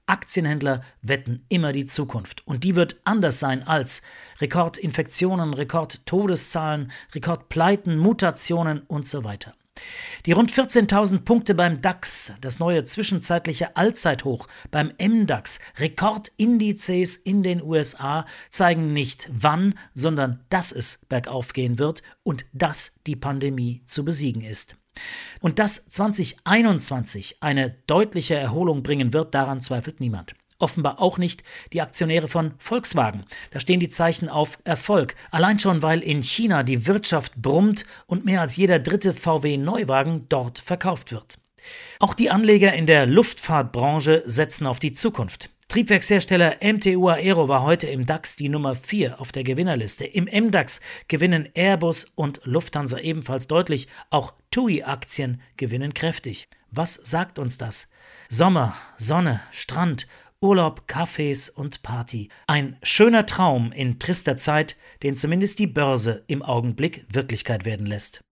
Aktienhändler wetten immer die Zukunft. Und die wird anders sein als Rekordinfektionen, Rekordtodeszahlen, Rekordpleiten, Mutationen und so weiter. Die rund 14.000 Punkte beim DAX, das neue zwischenzeitliche Allzeithoch beim MDAX, Rekordindizes in den USA zeigen nicht wann, sondern dass es bergauf gehen wird und dass die Pandemie zu besiegen ist. Und dass 2021 eine deutliche Erholung bringen wird, daran zweifelt niemand. Offenbar auch nicht die Aktionäre von Volkswagen. Da stehen die Zeichen auf Erfolg. Allein schon, weil in China die Wirtschaft brummt und mehr als jeder dritte VW-Neuwagen dort verkauft wird. Auch die Anleger in der Luftfahrtbranche setzen auf die Zukunft. Triebwerkshersteller MTU Aero war heute im DAX die Nummer 4 auf der Gewinnerliste. Im MDAX gewinnen Airbus und Lufthansa ebenfalls deutlich. Auch TUI-Aktien gewinnen kräftig. Was sagt uns das? Sommer, Sonne, Strand, Urlaub, Cafés und Party. Ein schöner Traum in trister Zeit, den zumindest die Börse im Augenblick Wirklichkeit werden lässt.